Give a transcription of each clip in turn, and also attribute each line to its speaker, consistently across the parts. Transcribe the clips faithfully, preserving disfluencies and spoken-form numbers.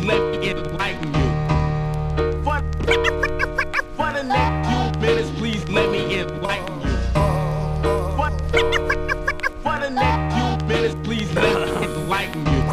Speaker 1: let me enlighten you. For, for the next few minutes, please let me enlighten you. For, for the next few minutes, please let me enlighten you.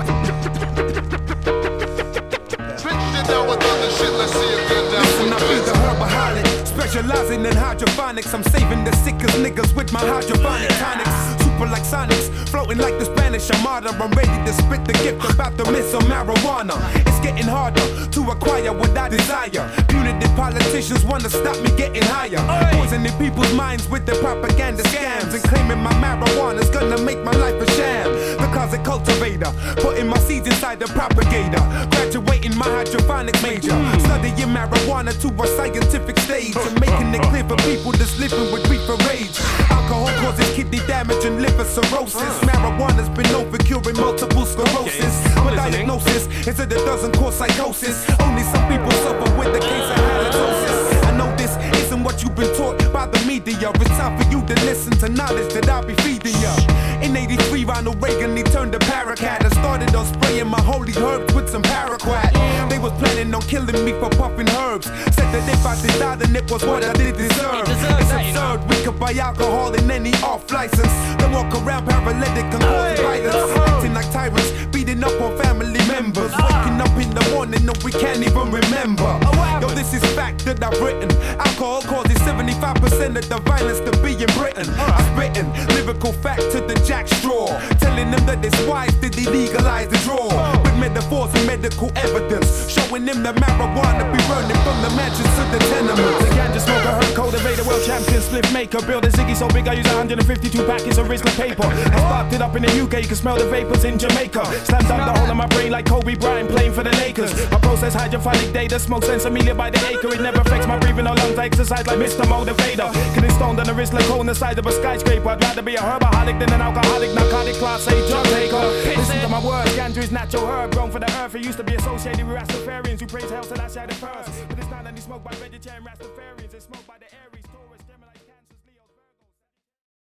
Speaker 2: Listen, I be the herbaholic, specializing in hydroponics. I'm saving the sickest niggas with my hydroponic tonics. Super like Sonics, floating like the Spanish Armada. I'm ready to spit the gift about the miss of marijuana. It's getting harder to acquire what I desire. Punitive politicians wanna stop me getting higher. Poisoning people's minds with their propaganda scams and claiming my marijuana's gonna make my life a sham. The closet cultivator, putting my seeds inside the propagator. Graduating my hydroponics major, studying marijuana to a scientific stage and making it clear for people that's living with reefer rage. Alcohol causes kidney damage and liver cirrhosis. Marijuana's been known for curing multiple sclerosis. My diagnosis is that it doesn't cause psychosis. Only some people suffer with the case of halitosis. I know this isn't what you've been taught by the media. It's time for you to listen to knowledge that I'll be feeding ya. In eighty-three, Ronald Reagan, he turned to paraquat. I started on spraying my holy herbs with some paraquat. They was planning on killing me for puffing herbs. Said that if I did die, then it was what I did deserve. It's absurd, we could buy alcohol in any off license. Then walk around paralytic and cause violence. Acting like tyrants, beating up on family members. Waking up in the morning, no, we can't even remember. Yo, this is fact that I've written. Alcohol causes seventy-five percent of the violence to be in Britain. I'm spitting lyrical fact to the Jack Straw, telling them that it's wise that they legalize the draw. With metaphors and medical evidence, showing them that marijuana be burning from the mansions to the tenements.
Speaker 3: The ganja smoker, herb cultivator, world champion, split maker. Build a Ziggy so big I use one hundred fifty-two packets of Rizla paper. I sparked it up in the U K, you can smell the vapors in Jamaica. Slammed down the hole in my brain like Kobe Bryant playing for the Lakers. I process hydrophonic data, smoke sensimilia by the acre. It never affects my breathing or lungs, I exercise like Mister Motivator. Getting stoned on a Rizla cone on the side of a skyscraper. I'd rather be a herbaholic than an alcoholic, narcotic class A drug taker. Listen to my words, ganja is natural herb grown for the earth. It used to be associated with Rastafarians who praise hell till I shed the first. But it's not only smoked by vegetarian Rastafarians, it's smoked by the Aryans.